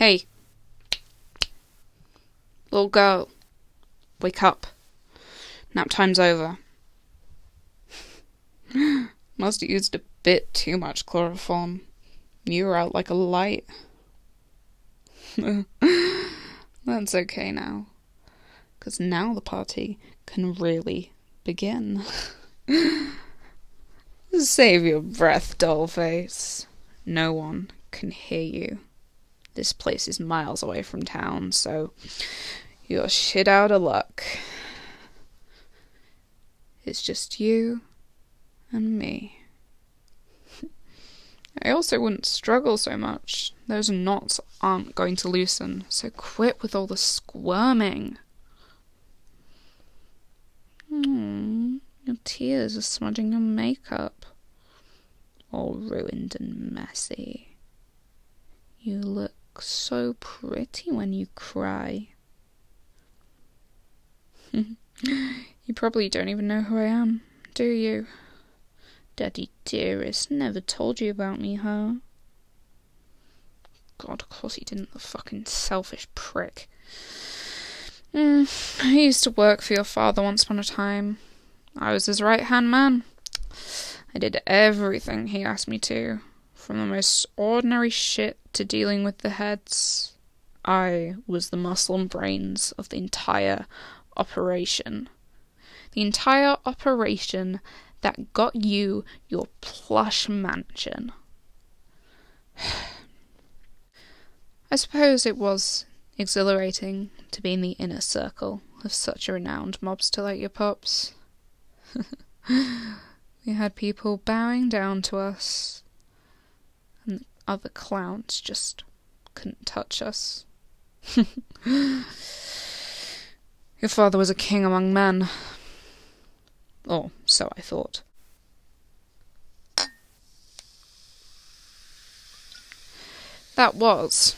Hey, little girl, wake up. Nap time's over. Must have used a bit too much chloroform. You were out like a light. That's okay now. 'Cause now the party can really begin. Save your breath, dollface. No one can hear you. This place is miles away from town, so you're shit out of luck. It's just you and me. I also wouldn't struggle so much. Those knots aren't going to loosen, so quit with all the squirming. Your tears are smudging your makeup. All ruined and messy. You look so pretty when you cry. You probably don't even know who I am, do you? Daddy dearest never told you about me, huh? God, of course he didn't, the fucking selfish prick. I used to work for your father once upon a time. I was his right-hand man. I did everything he asked me to, from the most ordinary shit to dealing with the heads. I was the muscle and brains of the entire operation. The entire operation that got you your plush mansion. I suppose it was exhilarating to be in the inner circle of such a renowned mobster like your pops. We had people bowing down to us, and the other clowns just couldn't touch us. Your father was a king among men. Or so I thought. That was.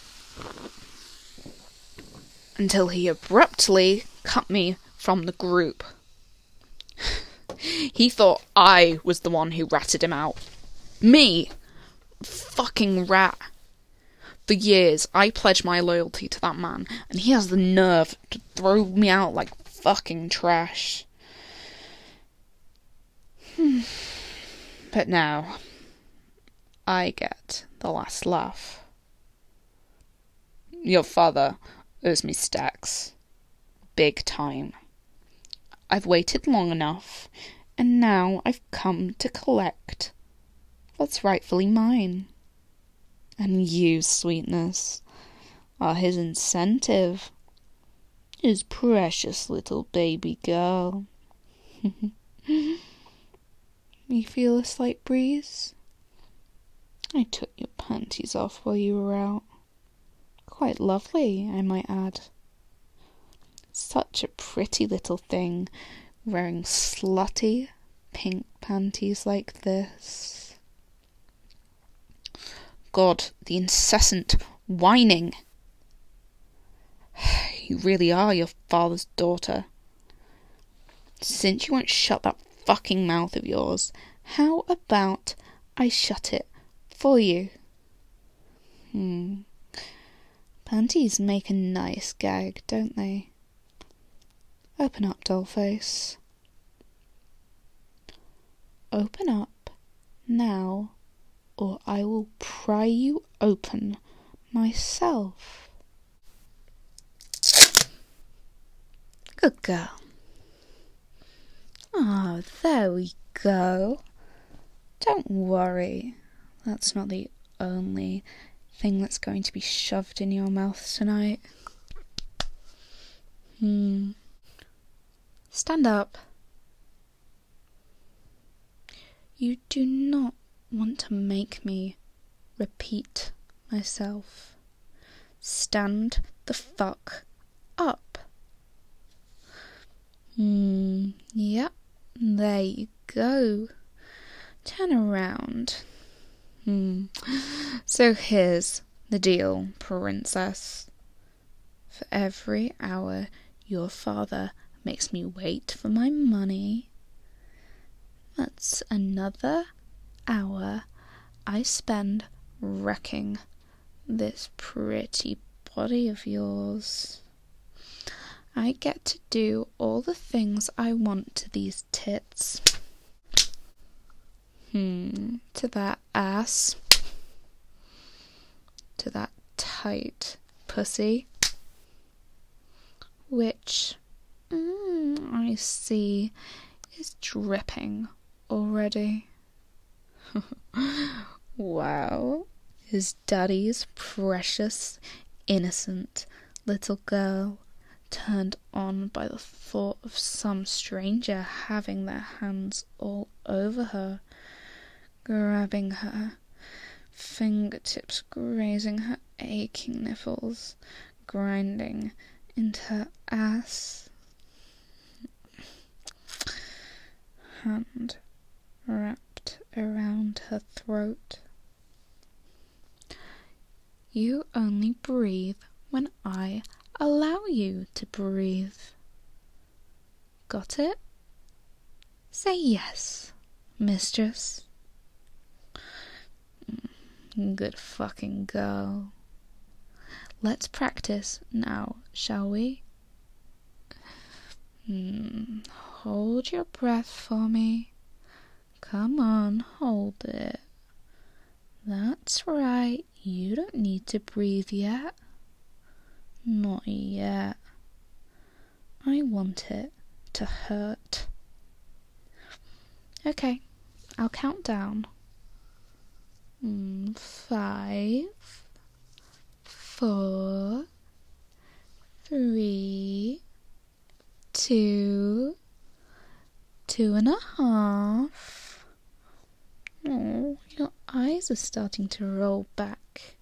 Until he abruptly cut me from the group. He thought I was the one who ratted him out. Me! Fucking rat. For years, I pledged my loyalty to that man, and he has the nerve to throw me out like fucking trash. But now, I get the last laugh. Your father owes me stacks. Big time. I've waited long enough, and now I've come to collect what's rightfully mine. And you, sweetness, are his incentive. His precious little baby girl. You feel a slight breeze? I took your panties off while you were out. Quite lovely, I might add. Such a pretty little thing, wearing slutty pink panties like this. God, the incessant whining. You really are your father's daughter. Since you won't shut that fucking mouth of yours, how about I shut it for you? Panties make a nice gag, don't they? Open up, dollface. Open up now, or I will pry you open myself. Good girl. Ah, there we go. Don't worry. That's not the only thing that's going to be shoved in your mouth tonight. Stand up. You do not want to make me repeat myself. Stand the fuck up. Yep, there you go. Turn around. So here's the deal, princess. For every hour your father makes me wait for my money, that's another hour I spend wrecking this pretty body of yours. I get to do all the things I want to these tits. To that ass. To that tight pussy. Which, I see, is dripping already. Wow. Is Daddy's precious, innocent little girl turned on by the thought of some stranger having their hands all over her, grabbing her, fingertips grazing her aching nipples, grinding into her ass, hand wrapped around her throat. You only breathe when I allow you to breathe. Got it? Say yes, mistress. Good fucking girl. Let's practice now, shall we? Hold your breath for me. Come on, hold it. That's right, you don't need to breathe yet. Not yet. I want it to hurt. Okay, I'll count down. 5, 4, 3, 2, 2.5. Oh, your eyes are starting to roll back.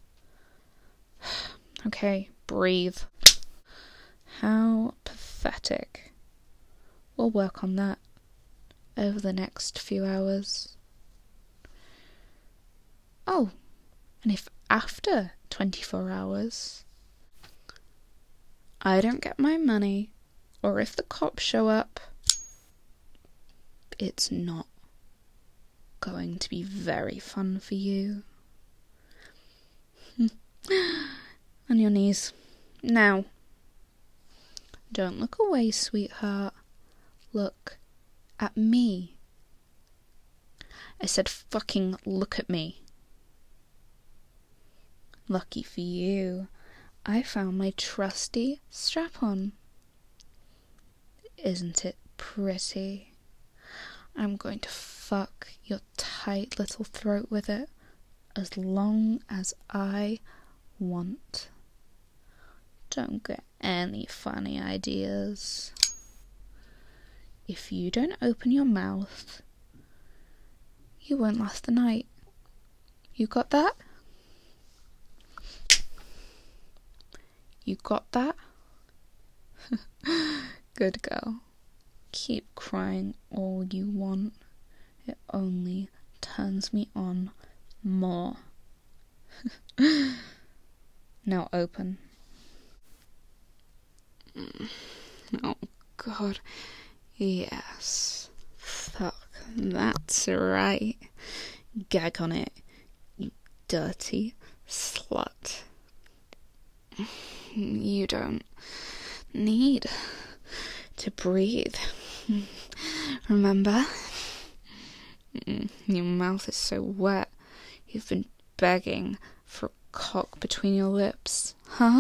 Okay, breathe. How pathetic. We'll work on that over the next few hours. Oh, and if after 24 hours I don't get my money, or if the cops show up, it's not going to be very fun for you. On your knees. Now. Don't look away, sweetheart. Look at me. I said fucking look at me. Lucky for you, I found my trusty strap-on. Isn't it pretty? I'm going to fuck your tight little throat with it as long as I want. Don't get any funny ideas. If you don't open your mouth, you won't last the night. You got that? You got that? Good girl. Keep crying all you want. It only turns me on more. Now open. Oh God. Yes. Fuck. That's right. Gag on it, you dirty slut. You don't need to breathe. Remember? Your mouth is so wet. You've been begging for a cock between your lips, huh?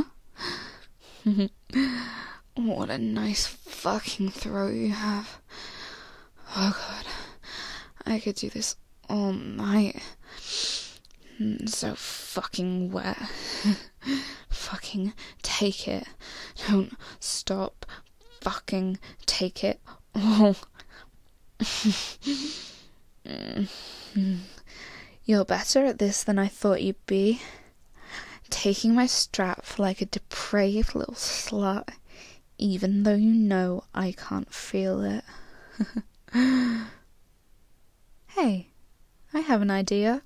What a nice fucking throat you have. Oh God, I could do this all night. So fucking wet. Fucking take it. Don't stop. Fucking take it all. You're better at this than I thought you'd be. Taking my strap like a depraved little slut, even though you know I can't feel it. Hey, I have an idea.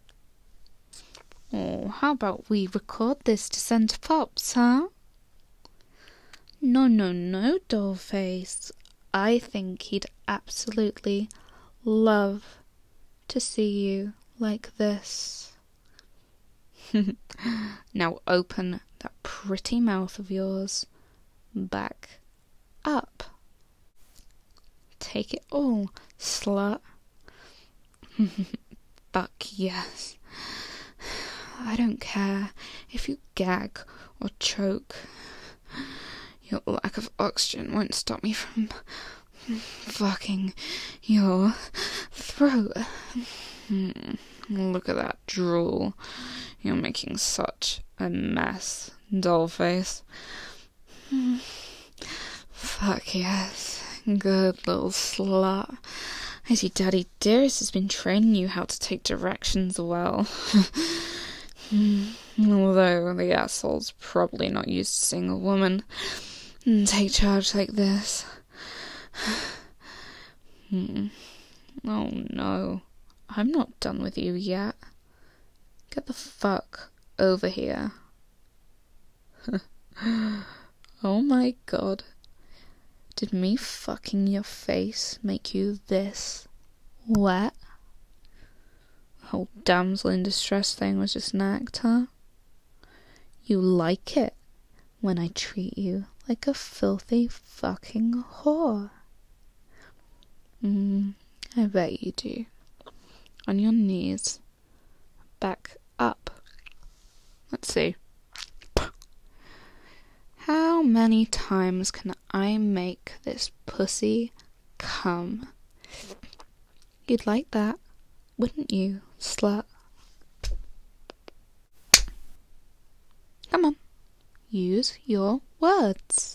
Oh, how about we record this to send to Pops, huh? No, Dollface. I think he'd absolutely love to see you like this. Now open that pretty mouth of yours back up. Take it all, slut. Fuck yes. I don't care if you gag or choke. Your lack of oxygen won't stop me from fucking your throat. Look at that drool. You're making such a mess, dollface. Fuck yes. Good little slut. I see Daddy Dearest has been training you how to take directions well. Although the asshole's probably not used to seeing a woman take charge like this. Oh no, I'm not done with you yet. Get the fuck over here. Oh my god. Did me fucking your face make you this wet? The whole damsel in distress thing was just an act, huh? You like it when I treat you like a filthy fucking whore. I bet you do. On your knees. Back up. Let's see. How many times can I make this pussy come? You'd like that, wouldn't you, slut? Come on. Use your words.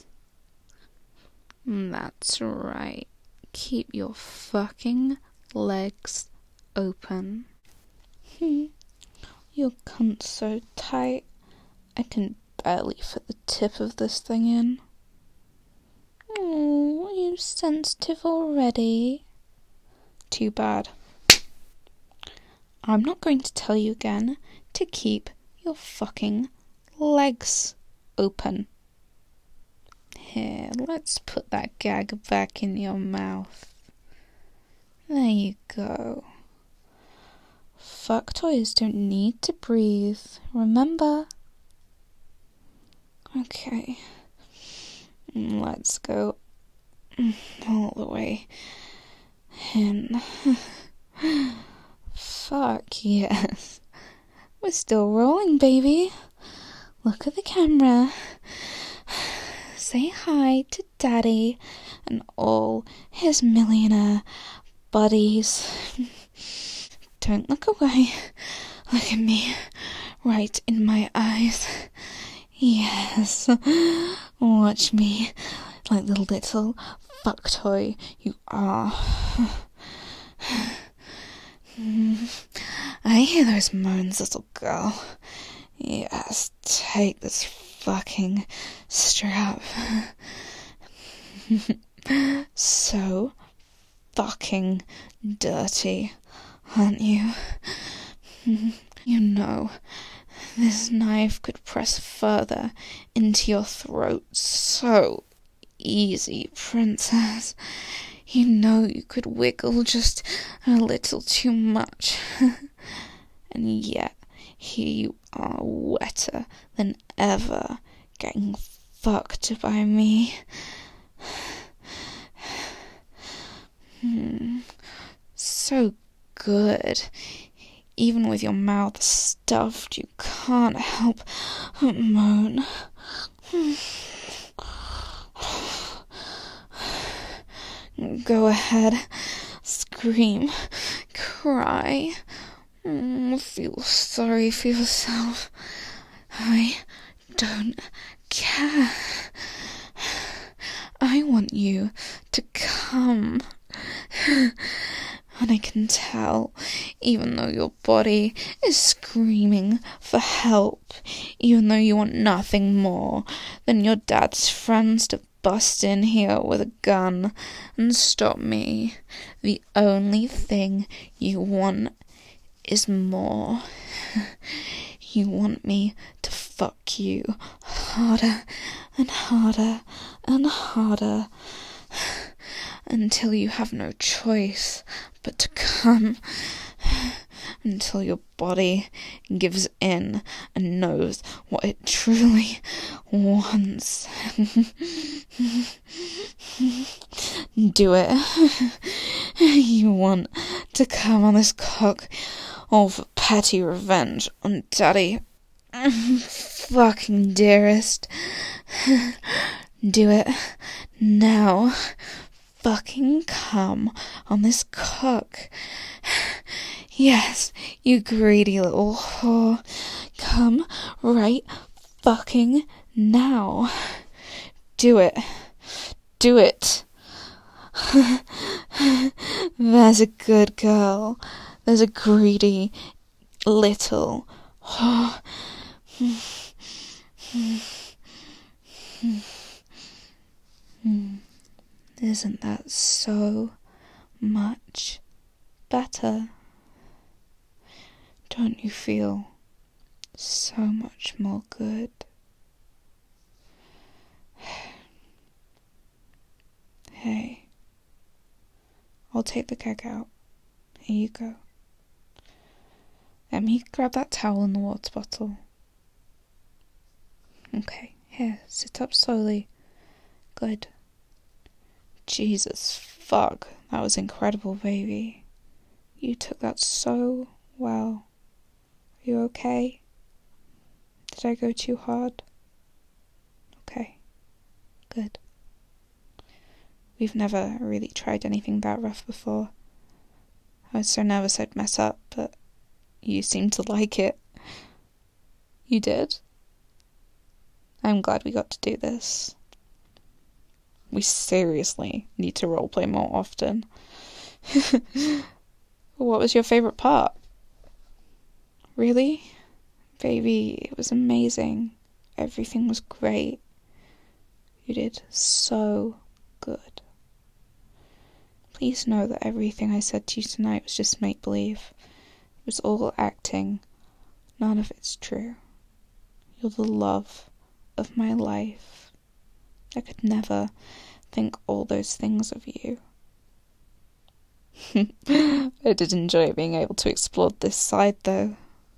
That's right. Keep your fucking legs open. Your cunt's so tight, I can barely fit the tip of this thing in. Oh, you sensitive already? Too bad. I'm not going to tell you again to keep your fucking legs open. Here, let's put that gag back in your mouth. There you go. Fuck toys don't need to breathe, remember? Okay. Let's go all the way in. Fuck yes. We're still rolling, baby. Look at the camera. Say hi to Daddy and all his millionaire buddies. Don't look away. Look at me. Right in my eyes. Yes. Watch me. Like the little fuck toy you are. I hear those moans, little girl. Yes, take this fucking strap. So fucking dirty, aren't you? You know, this knife could press further into your throat so easy, princess. You know you could wiggle just a little too much. And yet, here you are, wetter than ever, getting fucked by me. So good. Even with your mouth stuffed, you can't help but moan. Go ahead, scream, cry, feel sorry for yourself. I don't care. I want you to come. And I can tell, even though your body is screaming for help, even though you want nothing more than your dad's friends to bust in here with a gun and stop me, the only thing you want is more. You want me to fuck you harder and harder and harder until you have no choice but to come. until your body gives in and knows what it truly wants. Do it. You want to come on this cock all for petty revenge on Daddy. Fucking dearest. Do it now. Fucking come on this cock. Yes, you greedy little whore. Come right fucking now. Do it. Do it. There's a good girl. There's a greedy little whore. Isn't that so much better? Don't you feel so much more good? Hey, I'll take the keg out. Here you go. Let me grab that towel and the water bottle. Okay, here, sit up slowly. Good. Jesus fuck, that was incredible, baby. You took that so well. Are you okay? Did I go too hard? Okay, good. We've never really tried anything that rough before. I was so nervous I'd mess up, but you seemed to like it. You did? I'm glad we got to do this. We seriously need to roleplay more often. What was your favourite part? Really? Baby, it was amazing. Everything was great. You did so good. Please know that everything I said to you tonight was just make-believe. It was all acting. None of it's true. You're the love of my life. I could never think all those things of you. I did enjoy being able to explore this side, though.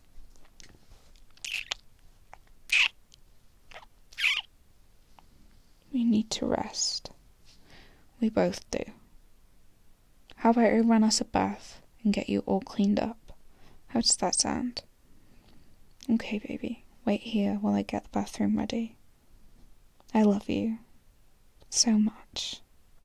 We need to rest. We both do. How about I run us a bath and get you all cleaned up? How does that sound? Okay, baby. Wait here while I get the bathroom ready. I love you so much.